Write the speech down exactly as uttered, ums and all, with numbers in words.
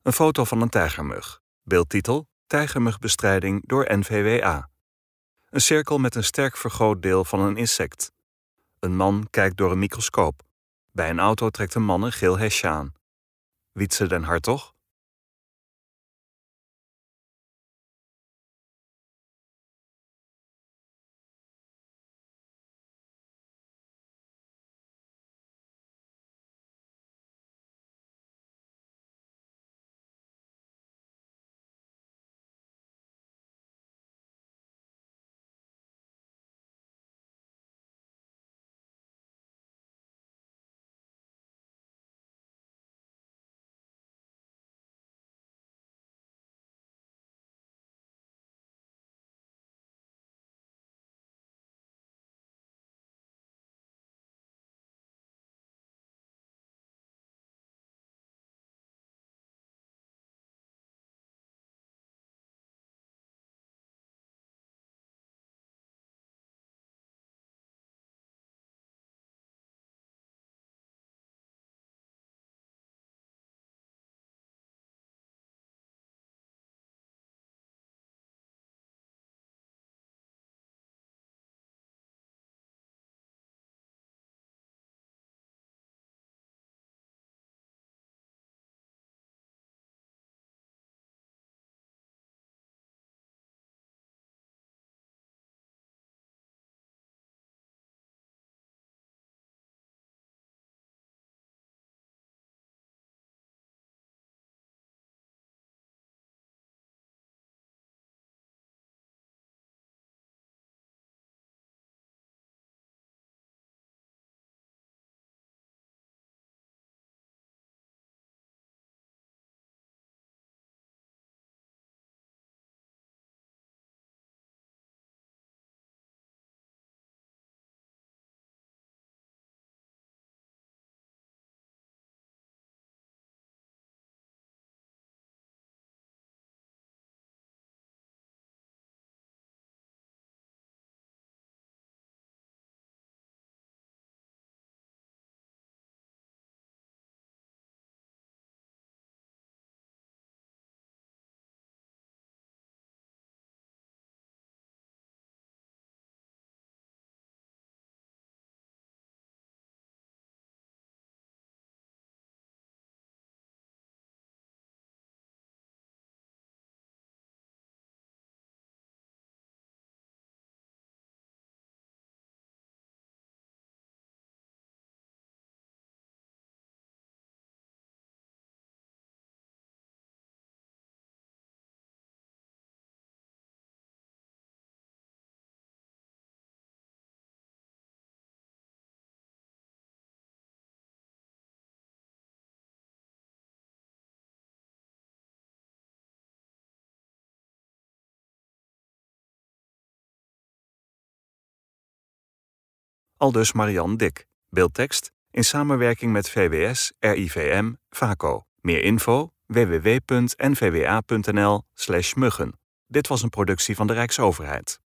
Een foto van een tijgermug. Beeldtitel: Tijgermugbestrijding door N V W A. Een cirkel met een sterk vergroot deel van een insect. Een man kijkt door een microscoop. Bij een auto trekt een man een geel hesje aan. Wietse den Hartog. Aldus Marian Dik. Beeldtekst in samenwerking met V W S, R I V M, VACO. Meer info: w w w punt n v w a punt n l slash muggen. Dit was een productie van de Rijksoverheid.